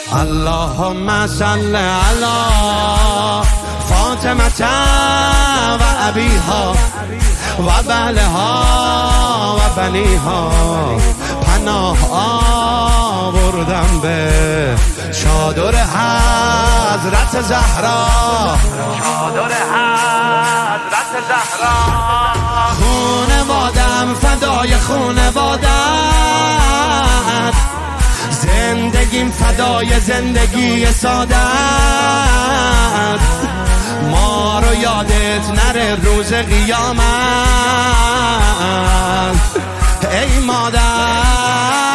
اللهم صل علی فاطمه و ابیها و بعلها و بنیها. پناه آوردم به چادر حضرت زهرا، چادر حضرت زهرا. خونوادم فدای خونوادت، زندگیم فدای زندگی سادت. ما رو یادت نره روز قیامت ای مادر.